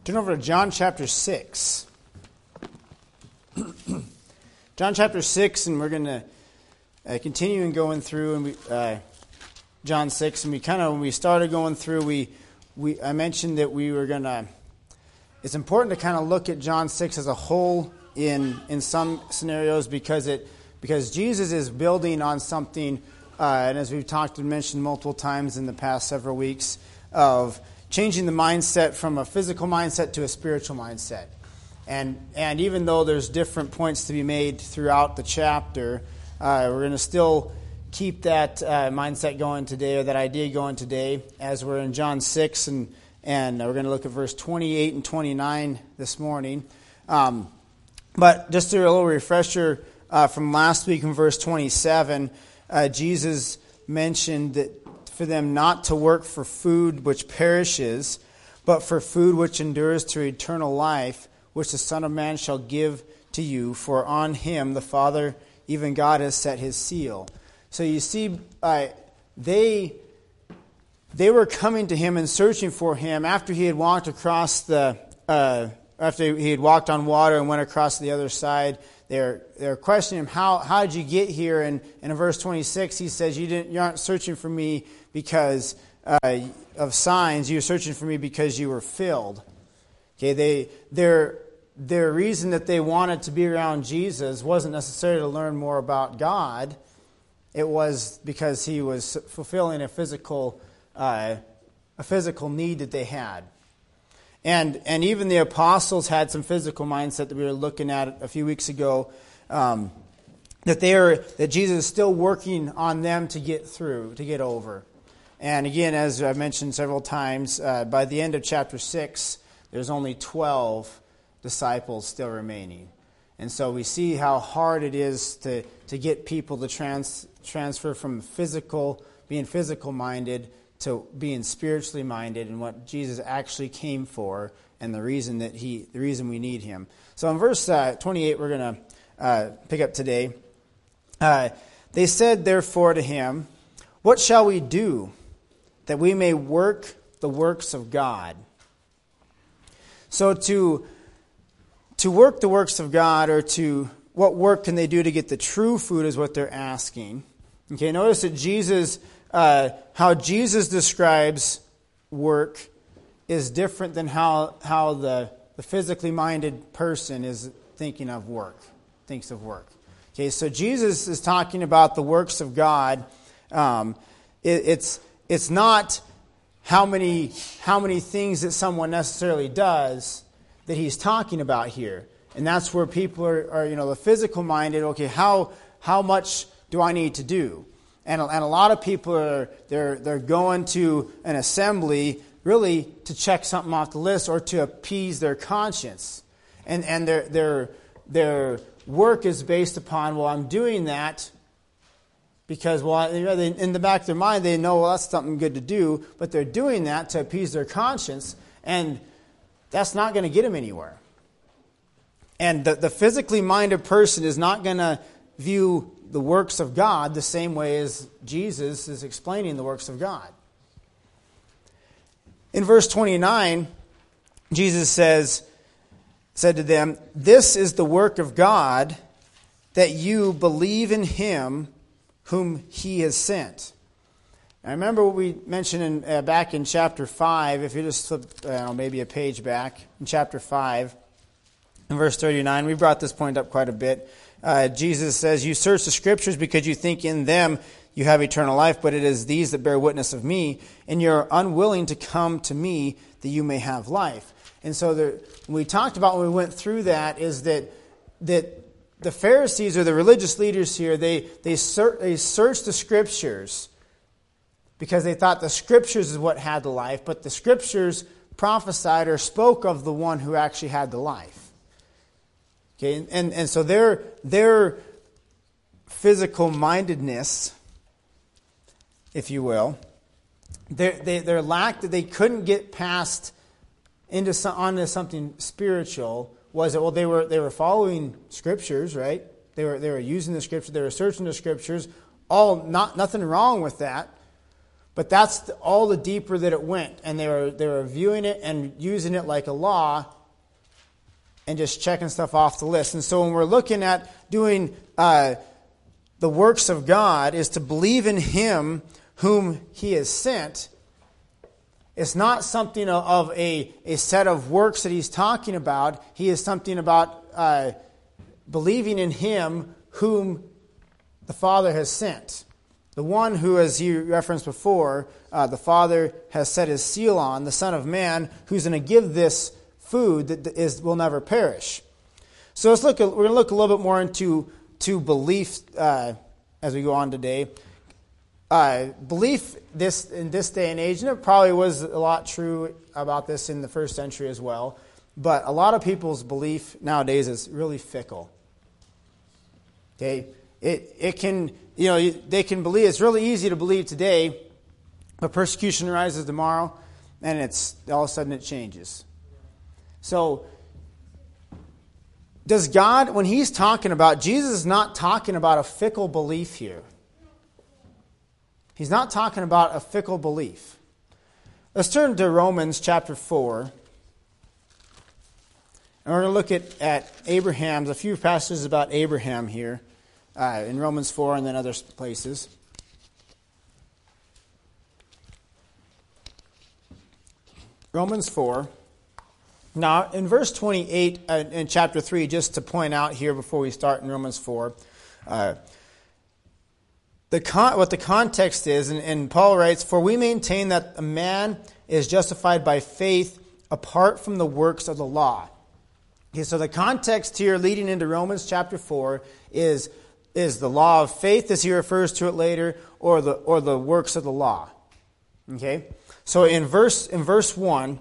Turn over to John chapter 6. John chapter 6, and we're going to continue and going through John 6. And when we started going through, I mentioned that we were going to, it's important to kind of look at John 6 as a whole in some scenarios because Jesus is building on something, and as we've talked and mentioned multiple times in the past several weeks, of changing the mindset from a physical mindset to a spiritual mindset. And even though there's different points to be made throughout the chapter, we're going to still keep that mindset going today, or that idea going today, as we're in John 6, and we're going to look at verse 28 and 29 this morning. But just a little refresher from last week in verse 27, Jesus mentioned that for them not to work for food which perishes, but for food which endures to eternal life, which the Son of Man shall give to you, for on him the Father, even God, has set his seal. So you see, they were coming to him and searching for him after he had walked across after he had walked on water and went across to the other side. They're questioning him, how did you get here? And in verse 26, he says, you aren't searching for me because of signs. You're searching for me because you were filled. Okay, their reason that they wanted to be around Jesus wasn't necessarily to learn more about God. It was because he was fulfilling a physical need that they had. And even the apostles had some physical mindset that we were looking at a few weeks ago, that Jesus is still working on them to get through, to get over. And again, as I mentioned several times, by the end of chapter 6, there's only 12 disciples still remaining. And so we see how hard it is to get people to transfer from being physical minded to being spiritually minded, and what Jesus actually came for, and the reason we need him. So in verse 28, we're going to pick up today. They said, therefore, to him, "What shall we do that we may work the works of God?" So to work the works of God, or what work can they do to get the true food, is what they're asking. Okay, notice that how Jesus describes work is different than how the physically minded person is thinks of work. Okay, so Jesus is talking about the works of God. It's not how many things that someone necessarily does that he's talking about here. And that's where people are the physical minded. Okay, how much do I need to do? And a lot of people they're going to an assembly really to check something off the list or to appease their conscience, and their work is based upon, well, I'm doing that because, in the back of their mind they know, well, that's something good to do, but they're doing that to appease their conscience, and that's not going to get them anywhere. And the physically minded person is not going to view the works of God the same way as Jesus is explaining the works of God. In verse 29, Jesus said to them, "This is the work of God, that you believe in him whom he has sent." Now, remember what we mentioned back in chapter 5, if you just flip maybe a page back, in chapter 5, in verse 39, we brought this point up quite a bit. Jesus says, "You search the Scriptures because you think in them you have eternal life, but it is these that bear witness of me, and you're unwilling to come to me that you may have life." And so we talked about when we went through that is that the Pharisees, or the religious leaders here, they searched the Scriptures because they thought the Scriptures is what had the life, but the Scriptures prophesied or spoke of the one who actually had the life. Okay, and so their physical mindedness, if you will, their lack that they couldn't get past onto something spiritual was that, well, they were following Scriptures, right? They were using the Scriptures, they were searching the Scriptures. Nothing wrong with that, But that's all the deeper that it went. And they were viewing it and using it like a law and just checking stuff off the list. And so when we're looking at doing the works of God, is to believe in Him whom He has sent. It's not something of a set of works that He's talking about. He is something about believing in Him whom the Father has sent. The one who, as you referenced before, the Father has set His seal on, the Son of Man, who's going to give this food that will never perish. So we're going to look a little bit more into belief as we go on today. Belief in this day and age, and it probably was a lot true about this in the first century as well, but a lot of people's belief nowadays is really fickle. Okay, it can, they can believe, it's really easy to believe today, but persecution arises tomorrow, and it's all of a sudden it changes. So, does God, when He's talking about, Jesus is not talking about a fickle belief here. He's not talking about a fickle belief. Let's turn to Romans chapter 4. And we're going to look at Abraham's, a few passages about Abraham here in Romans 4 and then other places. Romans 4. Now, in verse 28 in chapter 3, just to point out here before we start in Romans 4, what the context is, and Paul writes, "For we maintain that a man is justified by faith apart from the works of the law." Okay, so the context here leading into Romans chapter 4 is the law of faith, as he refers to it later, or the works of the law. Okay? So in verse 1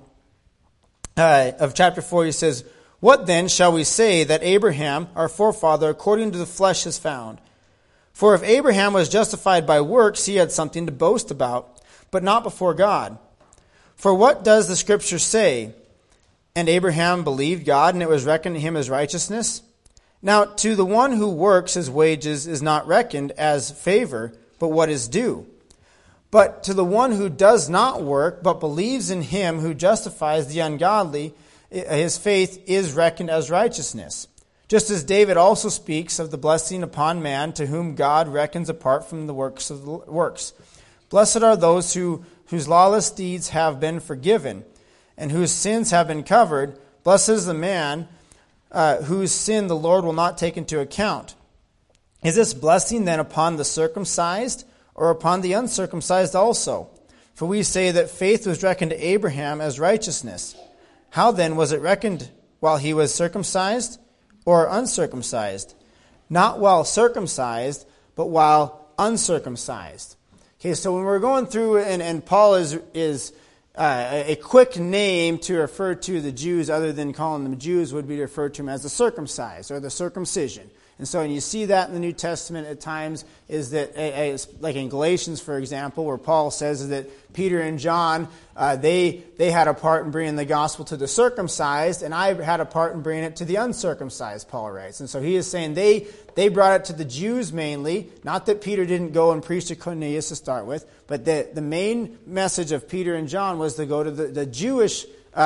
of chapter 4, he says, "What then shall we say that Abraham, our forefather, according to the flesh has found? For if Abraham was justified by works, he had something to boast about, but not before God. For what does the Scripture say? And Abraham believed God, and it was reckoned to him as righteousness. Now to the one who works, his wages is not reckoned as favor, but what is due. But to the one who does not work, but believes in Him who justifies the ungodly, his faith is reckoned as righteousness. Just as David also speaks of the blessing upon man to whom God reckons apart from the works of the works. Blessed are those whose lawless deeds have been forgiven, and whose sins have been covered. Blessed is the man whose sin the Lord will not take into account. Is this blessing then upon the circumcised, or upon the uncircumcised also? For we say that faith was reckoned to Abraham as righteousness. How then was it reckoned while he was circumcised or uncircumcised? Not while circumcised, but while uncircumcised." Okay, so when we're going through, and Paul is a quick name to refer to the Jews, other than calling them Jews, would be referred to them as the circumcised or the circumcision. And so, and you see that in the New Testament at times, is that, like in Galatians, for example, where Paul says that Peter and John, they had a part in bringing the gospel to the circumcised, and I had a part in bringing it to the uncircumcised, Paul writes. And so he is saying they brought it to the Jews mainly, not that Peter didn't go and preach to Cornelius to start with, but the main message of Peter and John was to go to the Jewish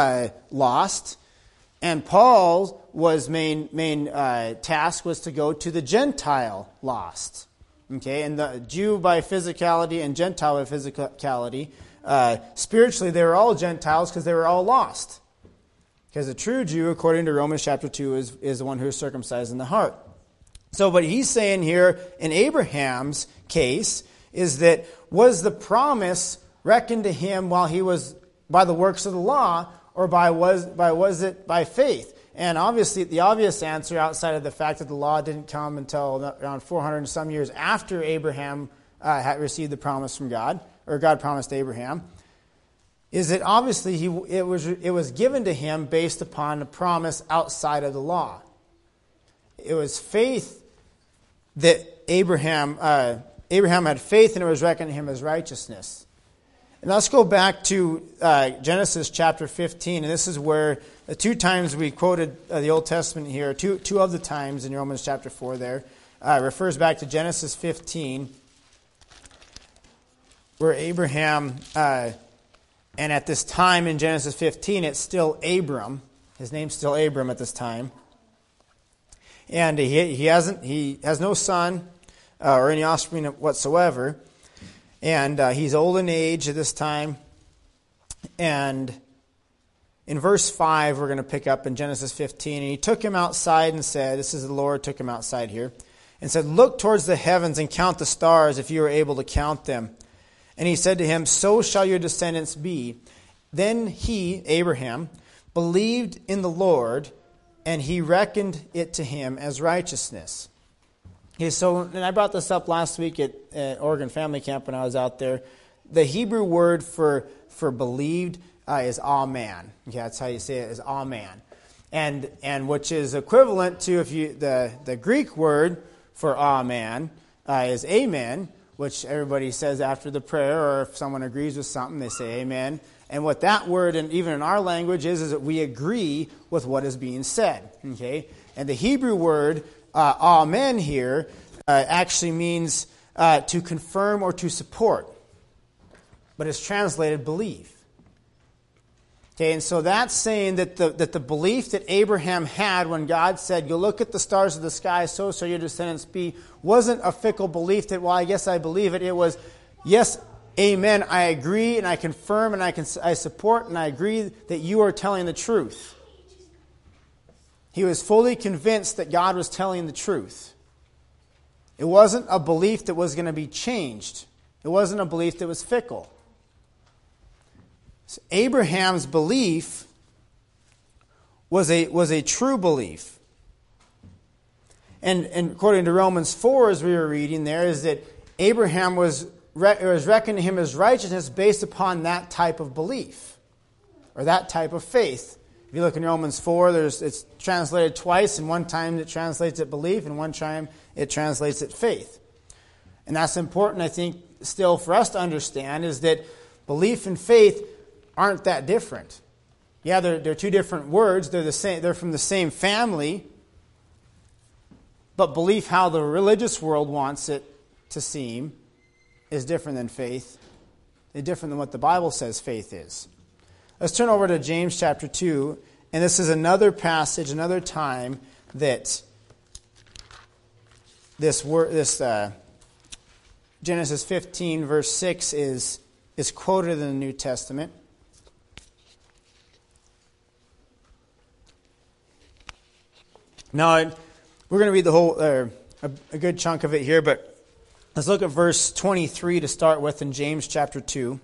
lost, and Paul's main task was to go to the Gentile lost. Okay, and the Jew by physicality and Gentile by physicality, spiritually they were all Gentiles because they were all lost. Because a true Jew, according to Romans chapter 2, is the one who is circumcised in the heart. So what he's saying here in Abraham's case is that, was the promise reckoned to him while he was by the works of the law, or was it by faith? And obviously, the obvious answer, outside of the fact that the law didn't come until around 400 and some years after Abraham had received the promise from God, or God promised Abraham, is that obviously it was given to him based upon a promise outside of the law. It was faith that Abraham had faith, and it was reckoned to him as righteousness. And let's go back to Genesis chapter 15, and this is where the two times we quoted the Old Testament here, two of the times in Romans chapter 4 there, refers back to Genesis 15. where Abraham, and at this time in Genesis 15, it's still Abram. His name's still Abram at this time. And he has no son or any offspring whatsoever. And he's old in age at this time. And in verse 5, we're going to pick up in Genesis 15. And he took him outside and said, this is the Lord took him outside here, and said, look towards the heavens and count the stars if you are able to count them. And he said to him, so shall your descendants be. Then he, Abraham, believed in the Lord, and he reckoned it to him as righteousness. Okay, so, and I brought this up last week at Oregon Family Camp when I was out there. The Hebrew word for believed is amen. Okay, that's how you say it, is amen. And which is equivalent to the Greek word for amen is amen, which everybody says after the prayer, or if someone agrees with something, they say amen. And what that word, and even in our language, is that we agree with what is being said. Okay, and the Hebrew word amen here actually means to confirm or to support, but it's translated believe. Okay, and so that's saying that the belief that Abraham had when God said, you look at the stars of the sky, so shall your descendants be, wasn't a fickle belief that, well, I guess I believe it. It was, yes, amen, I agree, and I confirm, and I support, and I agree that you are telling the truth. He was fully convinced that God was telling the truth. It wasn't a belief that was going to be changed. It wasn't a belief that was fickle. So Abraham's belief was a true belief. And according to Romans 4, as we were reading there, is that Abraham was reckoned to him as righteousness based upon that type of belief, or that type of faith. If you look in Romans 4, it's translated twice, and one time it translates it belief, and one time it translates it faith. And that's important, I think, still for us to understand, is that belief and faith aren't that different. Yeah, they're two different words. They're the same. They're from the same family. But belief, how the religious world wants it to seem, is different than faith. It's different than what the Bible says faith is. Let's turn over to James chapter 2, and this is another passage, another time that this Genesis 15 verse 6 is quoted in the New Testament. Now, we're going to read the whole, a good chunk of it here, but let's look at verse 23 to start with in James chapter 2.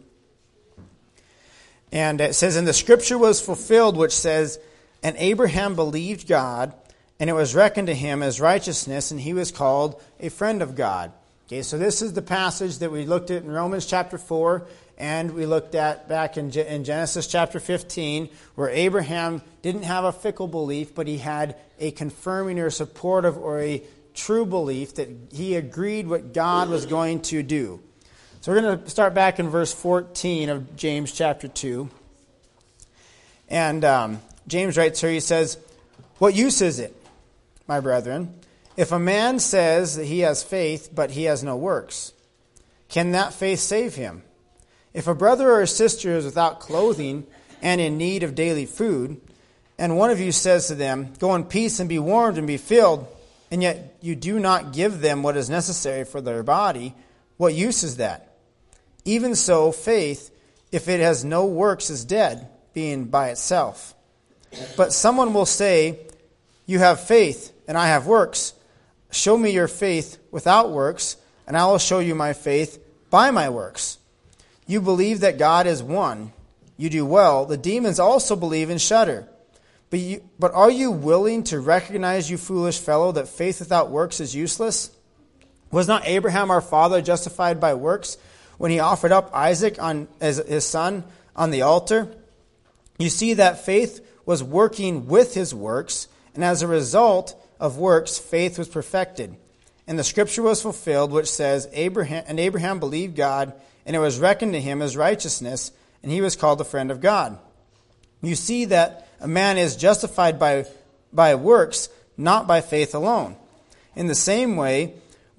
And it says, and the scripture was fulfilled, which says, and Abraham believed God, and it was reckoned to him as righteousness, and he was called a friend of God. Okay, so this is the passage that we looked at in Romans chapter 4, and we looked at back in Genesis chapter 15, where Abraham didn't have a fickle belief, but he had a confirming or supportive or a true belief that he agreed what God was going to do. So we're going to start back in verse 14 of James chapter 2. And James writes here, he says, what use is it, my brethren, if a man says that he has faith, but he has no works? Can that faith save him? If a brother or a sister is without clothing and in need of daily food, and one of you says to them, go in peace and be warmed and be filled, and yet you do not give them what is necessary for their body, what use is that? Even so, faith, if it has no works, is dead, being by itself. But someone will say, you have faith, and I have works. Show me your faith without works, and I will show you my faith by my works. You believe that God is one. You do well. The demons also believe and shudder. But are you willing to recognize, you foolish fellow, that faith without works is useless? Was not Abraham our father justified by works when he offered up Isaac as his son on the altar? You see that faith was working with his works, and as a result of works, faith was perfected. And the scripture was fulfilled, which says, Abraham believed God, and it was reckoned to him as righteousness, and he was called the friend of God. You see that a man is justified by works, not by faith alone. In the same way,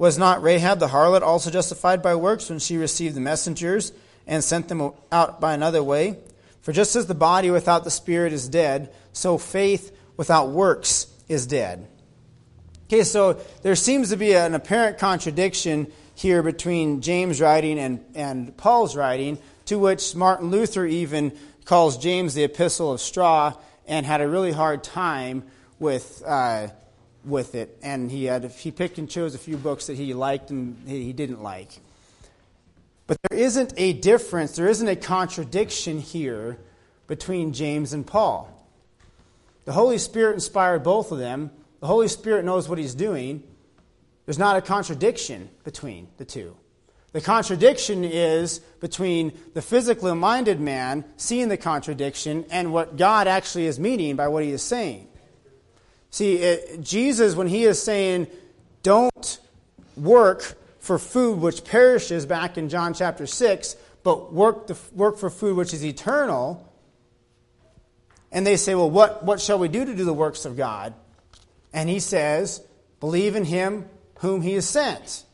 Was not Rahab the harlot also justified by works when she received the messengers and sent them out by another way? For just as the body without the spirit is dead, so faith without works is dead. Okay, so there seems to be an apparent contradiction here between James' writing and Paul's writing, to which Martin Luther even calls James the epistle of straw and had a really hard time with it. And he picked and chose a few books that he liked and he didn't like. But there isn't a difference, there isn't a contradiction here between James and Paul. The Holy Spirit inspired both of them. The Holy Spirit knows what He's doing. There's not a contradiction between the two. The contradiction is between the physically minded man seeing the contradiction and what God actually is meaning by what He is saying. See, Jesus, when He is saying, don't work for food which perishes back in John chapter 6, but work for food which is eternal. And they say, well, what shall we do to do the works of God? And He says, believe in Him whom He has sent.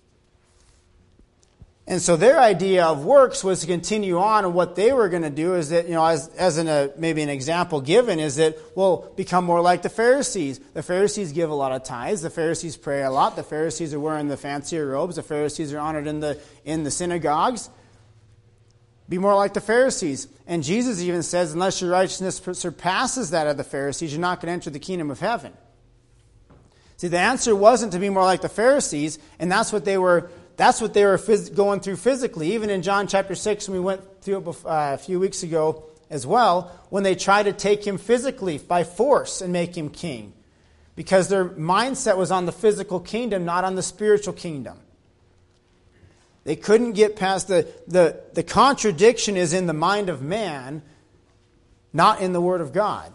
And so their idea of works was to continue on, and what they were going to do is that, maybe an example given is that we'll become more like the Pharisees. The Pharisees give a lot of tithes. The Pharisees pray a lot. The Pharisees are wearing the fancier robes. The Pharisees are honored in the synagogues. Be more like the Pharisees. And Jesus even says, unless your righteousness surpasses that of the Pharisees, you're not going to enter the kingdom of heaven. See, the answer wasn't to be more like the Pharisees, and that's what they were going through physically. Even in John chapter 6, when we went through it a few weeks ago as well, when they tried to take Him physically by force and make Him king. Because their mindset was on the physical kingdom, not on the spiritual kingdom. They couldn't get past the contradiction is in the mind of man, not in the Word of God.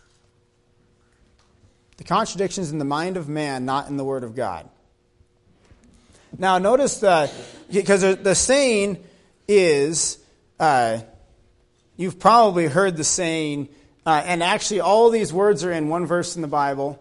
The contradiction is in the mind of man, not in the Word of God. Now notice that, because the saying is, you've probably heard the saying, and actually all these words are in one verse in the Bible.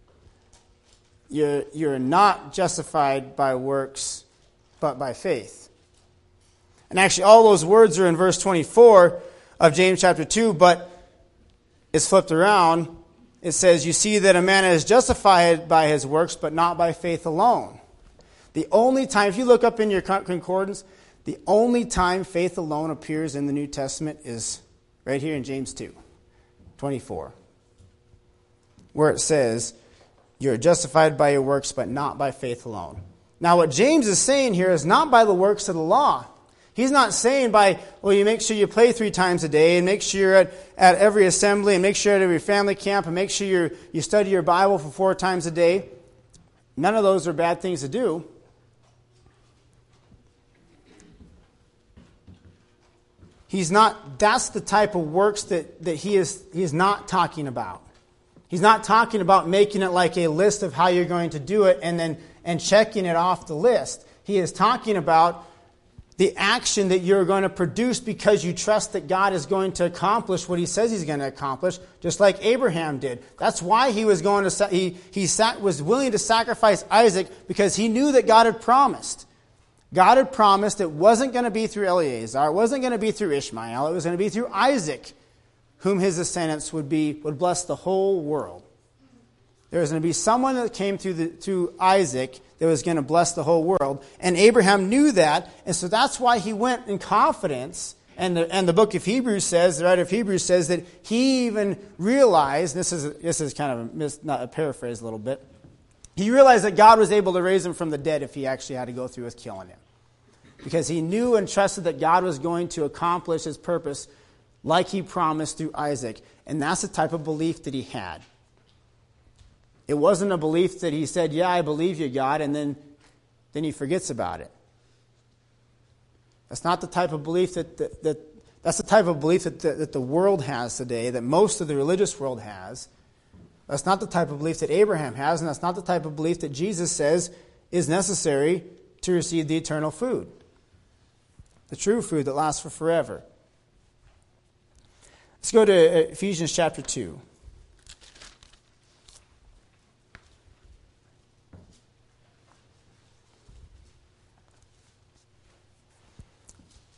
You're not justified by works, but by faith. And actually all those words are in verse 24 of James chapter 2, but it's flipped around. It says, you see that a man is justified by his works, but not by faith alone. The only time, if you look up in your concordance, the only time faith alone appears in the New Testament is right here in James 2:24, where it says, you're justified by your works, but not by faith alone. Now what James is saying here is not by the works of the law. He's not saying you make sure you pray 3 times a day, and make sure you're at every assembly, and make sure you're at every family camp, and make sure you study your Bible for 4 times a day. None of those are bad things to do. That's the type of works that he is not talking about. He's not talking about making it like a list of how you're going to do it and checking it off the list. He is talking about the action that you're going to produce because you trust that God is going to accomplish what He says He's going to accomplish, just like Abraham did. That's why he was was willing to sacrifice Isaac, because he knew that God had promised. God had promised it wasn't going to be through Eleazar, it wasn't going to be through Ishmael, it was going to be through Isaac, whom his descendants would bless the whole world. There was going to be someone that came through Isaac that was going to bless the whole world. And Abraham knew that, and so that's why he went in confidence. And the book of Hebrews says, the writer of Hebrews says that he even realized, this is kind of not a paraphrase a little bit, he realized that God was able to raise him from the dead if he actually had to go through with killing him. Because he knew and trusted that God was going to accomplish His purpose like He promised through Isaac. And that's the type of belief that he had. It wasn't a belief that he said, yeah, I believe you, God, and then he forgets about it. That's not the type of belief that's the type of belief that the world has today, that most of the religious world has. That's not the type of belief that Abraham has, and that's not the type of belief that Jesus says is necessary to receive the eternal food. The true food that lasts for forever. Let's go to Ephesians chapter 2.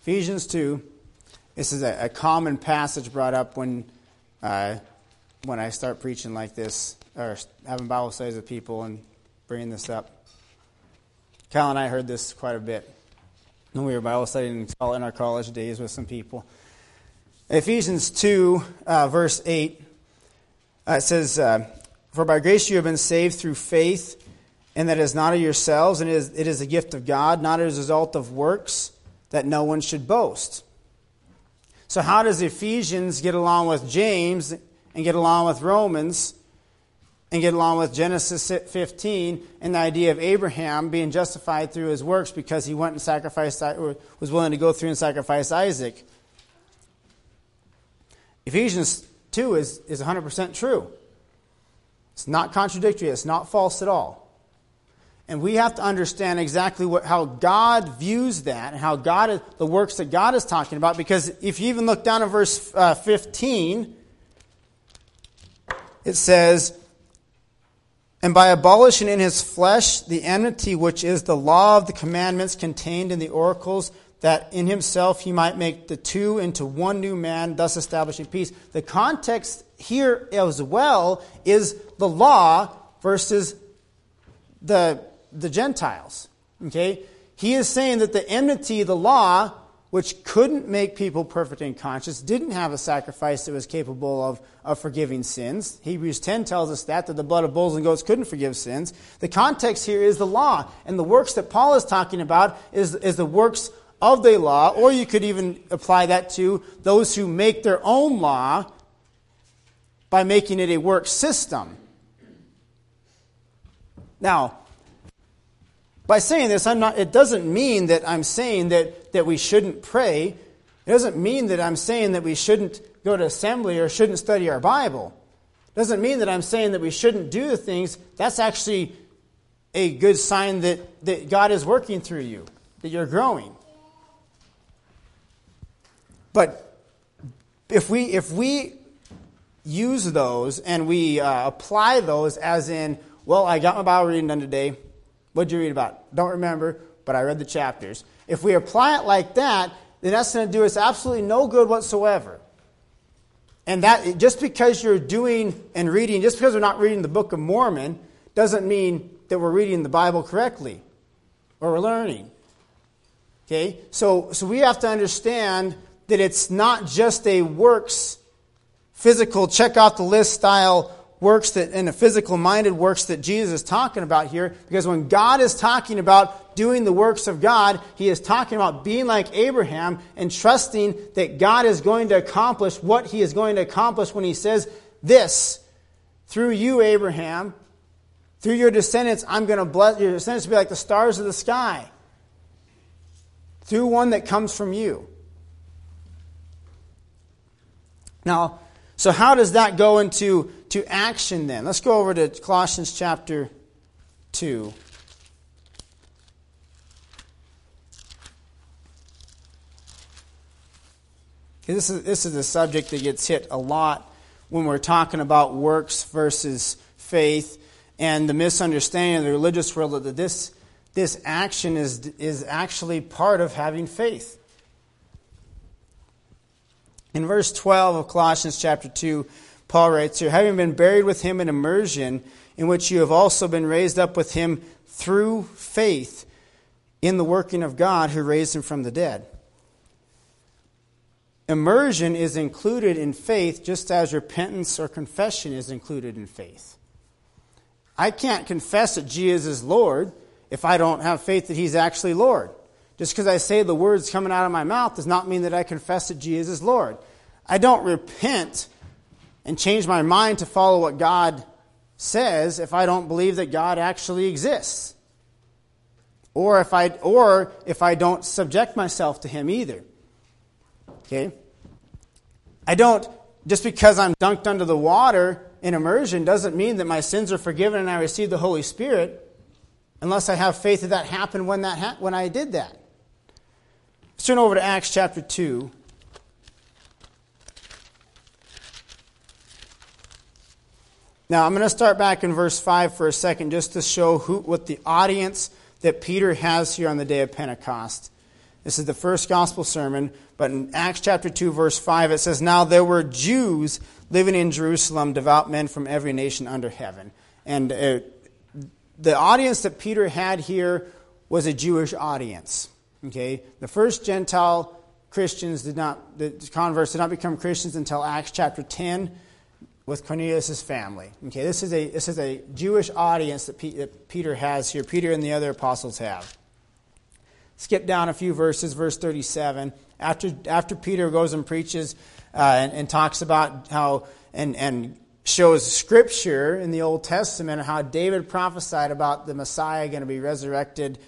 Ephesians 2. This is a common passage brought up when I start preaching like this, or having Bible studies with people and bringing this up. Kyle and I heard this quite a bit when we were Bible studying in our college days with some people. Ephesians 2, verse 8, it says, "For by grace you have been saved through faith, and that is not of yourselves, and it is a gift of God, not as a result of works, that no one should boast." So how does Ephesians get along with James and get along with Romans and get along with Genesis 15 and the idea of Abraham being justified through his works because he went and sacrificed, or was willing to go through and sacrifice Isaac? Ephesians 2 is 100% true. It's not contradictory. It's not false at all. And we have to understand exactly how God views that and how the works that God is talking about. Because if you even look down at verse 15, it says, "And by abolishing in his flesh the enmity which is the law of the commandments contained in the oracles, that in himself he might make the two into one new man, thus establishing peace." The context here as well is the law versus the Gentiles. Okay? He is saying that the enmity, the law, which couldn't make people perfect and conscious, didn't have a sacrifice that was capable of forgiving sins. Hebrews 10 tells us that the blood of bulls and goats couldn't forgive sins. The context here is the law. And the works that Paul is talking about is the works of the law, or you could even apply that to those who make their own law by making it a work system. Now, by saying this, it doesn't mean that I'm saying that we shouldn't pray. It doesn't mean that I'm saying that we shouldn't go to assembly or shouldn't study our Bible. It doesn't mean that I'm saying that we shouldn't do the things. That's actually a good sign that God is working through you, that you're growing. But if we use those and we apply those as in, well, I got my Bible reading done today. What'd you read about? Don't remember, but I read the chapters. If we apply it like that, then that's going to do us absolutely no good whatsoever. And that just because you're doing and reading, just because we're not reading the Book of Mormon, doesn't mean that we're reading the Bible correctly or we're learning. Okay? So we have to understand that it's not just a works, physical, check off the list style works and the physical-minded works that Jesus is talking about here. Because when God is talking about doing the works of God, He is talking about being like Abraham and trusting that God is going to accomplish what He is going to accomplish when He says this, through you, Abraham, through your descendants, I'm going to bless your descendants to be like the stars of the sky. Through one that comes from you. Now, so how does that go into action then? Let's go over to Colossians chapter 2. This is a subject that gets hit a lot when we're talking about works versus faith, and the misunderstanding of the religious world that this action is actually part of having faith. In verse 12 of Colossians chapter 2, Paul writes here, having been buried with Him in immersion, in which you have also been raised up with Him through faith in the working of God who raised Him from the dead. Immersion is included in faith just as repentance or confession is included in faith. I can't confess that Jesus is Lord if I don't have faith that He's actually Lord. Just because I say the words coming out of my mouth does not mean that I confess that Jesus is Lord. I don't repent and change my mind to follow what God says if I don't believe that God actually exists. Or if I don't subject myself to Him either. Okay? I don't, just because I'm dunked under the water in immersion doesn't mean that my sins are forgiven and I receive the Holy Spirit unless I have faith that happened when I did that. Let's turn over to Acts chapter 2. Now, I'm going to start back in verse 5 for a second just to show what the audience that Peter has here on the day of Pentecost. This is the first gospel sermon. But in Acts chapter 2, verse 5, it says, "Now there were Jews living in Jerusalem, devout men from every nation under heaven." And the audience that Peter had here was a Jewish audience. Okay, the first Gentile Christians the converts did not become Christians until Acts chapter 10 with Cornelius' family. Okay, this is a Jewish audience that Peter has here. Peter and the other apostles have. Skip down a few verses, verse 37. After Peter goes and preaches and talks about how and shows Scripture in the Old Testament, how David prophesied about the Messiah going to be resurrected,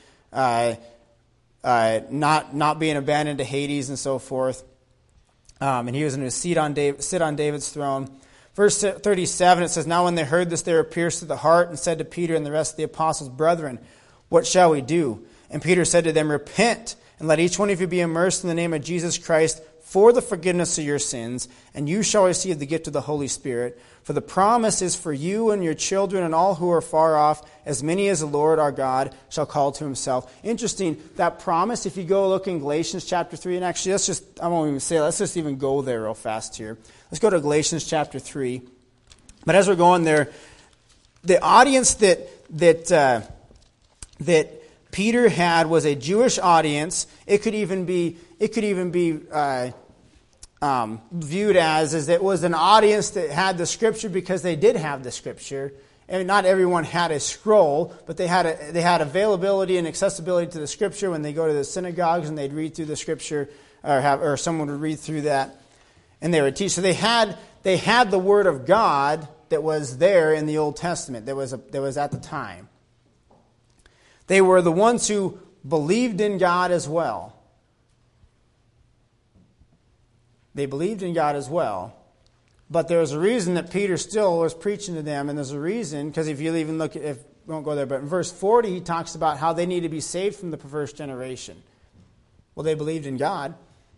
not being abandoned to Hades and so forth, and he was going to sit on David's throne. Verse 37, it says, "Now when they heard this, they were pierced to the heart and said to Peter and the rest of the apostles, 'Brethren, what shall we do?' And Peter said to them, 'Repent, and let each one of you be immersed in the name of Jesus Christ for the forgiveness of your sins, and you shall receive the gift of the Holy Spirit. For the promise is for you and your children and all who are far off, as many as the Lord our God shall call to himself.'" Interesting, that promise, if you go look in Galatians chapter 3, and actually I won't even say it, let's just even go there real fast here. Let's go to Galatians chapter 3. But as we're going there, the audience that Peter had was a Jewish audience. It could even be viewed as it was an audience that had the Scripture because they did have the Scripture. And not everyone had a scroll, but they had availability and accessibility to the Scripture when they go to the synagogues and they'd read through the Scripture, or someone would read through that, and they would teach. So they had the Word of God that was there in the Old Testament that was at the time. They were the ones who believed in God as well. They believed in God as well. But there's a reason that Peter still was preaching to them, and there's a reason, because if you even look at, we won't go there, but in verse 40 he talks about how they need to be saved from the perverse generation. Well, they believed in God.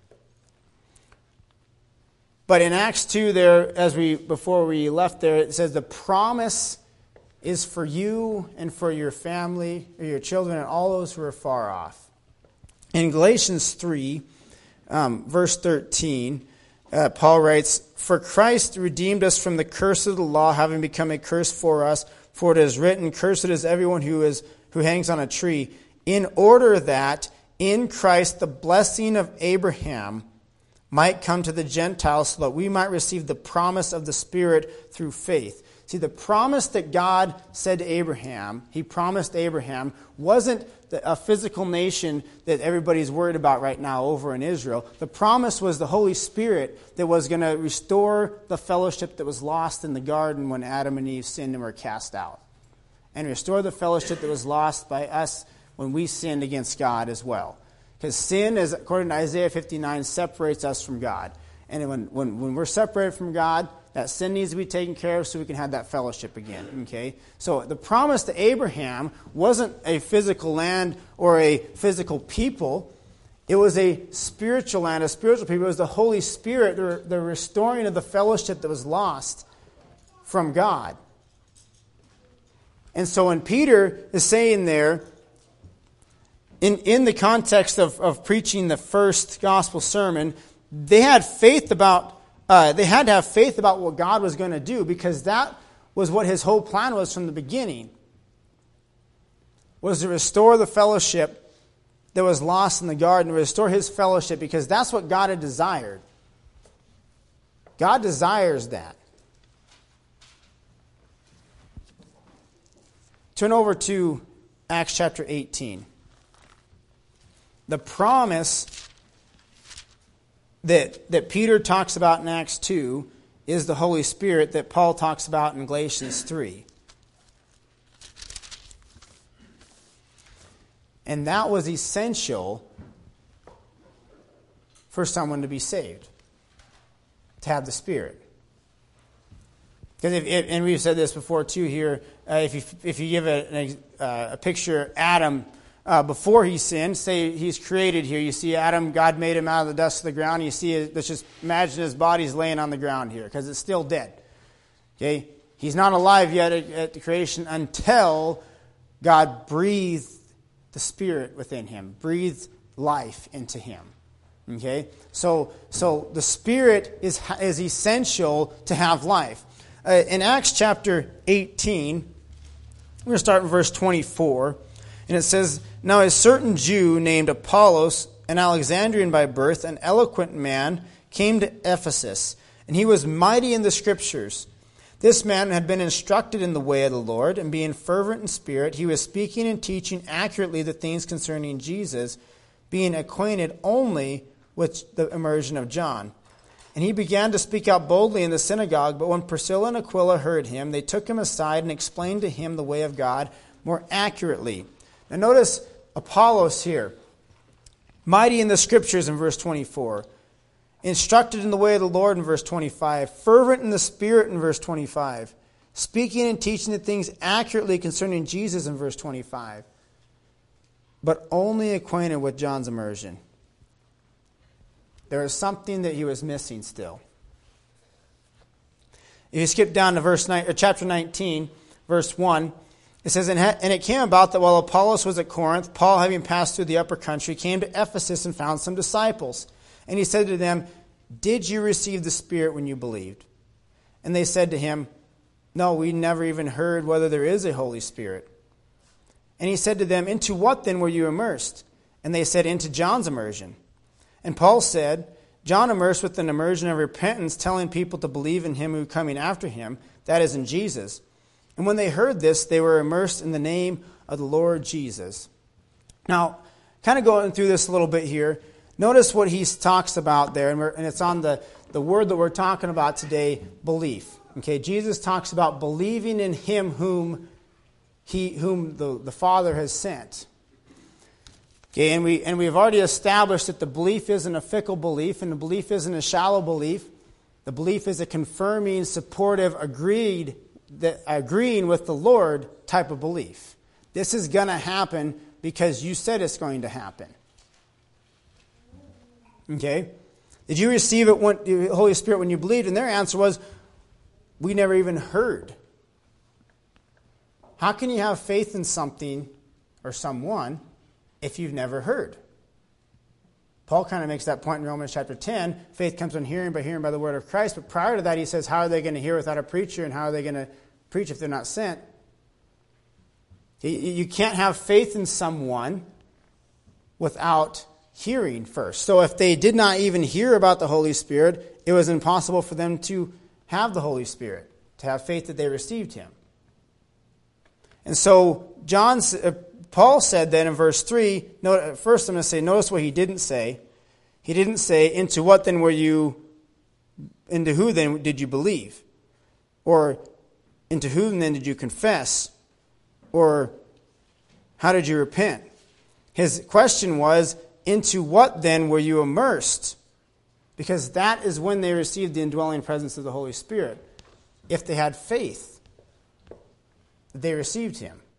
But in Acts 2 there, before we left there, it says the promise is for you and for your family, or your children, and all those who are far off. In Galatians 3, verse 13, Paul writes, "For Christ redeemed us from the curse of the law, having become a curse for us. For it is written, 'Cursed is everyone who hangs on a tree,' in order that in Christ the blessing of Abraham might come to the Gentiles, so that we might receive the promise of the Spirit through faith." See, the promise that God said to Abraham, he promised Abraham, wasn't a physical nation that everybody's worried about right now over in Israel. The promise was the Holy Spirit that was going to restore the fellowship that was lost in the garden when Adam and Eve sinned and were cast out. And restore the fellowship that was lost by us when we sinned against God as well. Because sin, according to Isaiah 59, separates us from God. And when we're separated from God, that sin needs to be taken care of so we can have that fellowship again. Okay? So the promise to Abraham wasn't a physical land or a physical people. It was a spiritual land, a spiritual people. It was the Holy Spirit, the restoring of the fellowship that was lost from God. And so when Peter is saying there, in the context of preaching the first gospel sermon, they had faith about they had to have faith about what God was going to do, because that was what his whole plan was from the beginning, was to restore the fellowship that was lost in the garden, restore his fellowship, because that's what God had desired. God desires that. Turn over to Acts chapter 18. The promise that Peter talks about in Acts 2 is the Holy Spirit that Paul talks about in Galatians 3. And that was essential for someone to be saved, to have the Spirit. Because and we've said this before too here, if you give a picture, Adam, before he sinned, say he's created here. You see Adam, God made him out of the dust of the ground. You see, let's just imagine his body's laying on the ground here because it's still dead. Okay, he's not alive yet at the creation until God breathed the Spirit within him, breathed life into him. Okay? So the Spirit is essential to have life. In Acts chapter 18, we're going to start in verse 24. And it says, "Now a certain Jew named Apollos, an Alexandrian by birth, an eloquent man, came to Ephesus. And he was mighty in the Scriptures. This man had been instructed in the way of the Lord, and being fervent in spirit, he was speaking and teaching accurately the things concerning Jesus, being acquainted only with the immersion of John. And he began to speak out boldly in the synagogue, but when Priscilla and Aquila heard him, they took him aside and explained to him the way of God more accurately." Now notice Apollos here. Mighty in the Scriptures in verse 24. Instructed in the way of the Lord in verse 25. Fervent in the Spirit in verse 25. Speaking and teaching the things accurately concerning Jesus in verse 25. But only acquainted with John's immersion. There was something that he was missing still. If you skip down to chapter 19, verse 1, it says, "And it came about that while Apollos was at Corinth, Paul, having passed through the upper country, came to Ephesus and found some disciples. And he said to them, 'Did you receive the Spirit when you believed?' And they said to him, 'No, we never even heard whether there is a Holy Spirit.' And he said to them, 'Into what then were you immersed?' And they said, 'Into John's immersion.' And Paul said, 'John immersed with an immersion of repentance, telling people to believe in him who coming after him, that is in Jesus.' And when they heard this, they were immersed in the name of the Lord Jesus." Now, kind of going through this a little bit here, notice what he talks about there, and it's on the word that we're talking about today, belief. Okay, Jesus talks about believing in him whom the Father has sent. Okay, and we've already established that the belief isn't a fickle belief, and the belief isn't a shallow belief. The belief is a confirming, supportive, agreeing with the Lord type of belief. This is going to happen because you said it's going to happen. Okay? Did you receive the Holy Spirit when you believed? And their answer was, we never even heard. How can you have faith in something or someone if you've never heard? Paul kind of makes that point in Romans chapter 10. Faith comes from hearing, by the word of Christ. But prior to that, he says, how are they going to hear without a preacher, and how are they going to preach if they're not sent? You can't have faith in someone without hearing first. So if they did not even hear about the Holy Spirit, it was impossible for them to have the Holy Spirit, to have faith that they received him. And so Paul said then in verse 3, first I'm going to say, notice what he didn't say. He didn't say, into who then did you believe? Or into whom then did you confess? Or how did you repent? His question was, into what then were you immersed? Because that is when they received the indwelling presence of the Holy Spirit. If they had faith, they received him.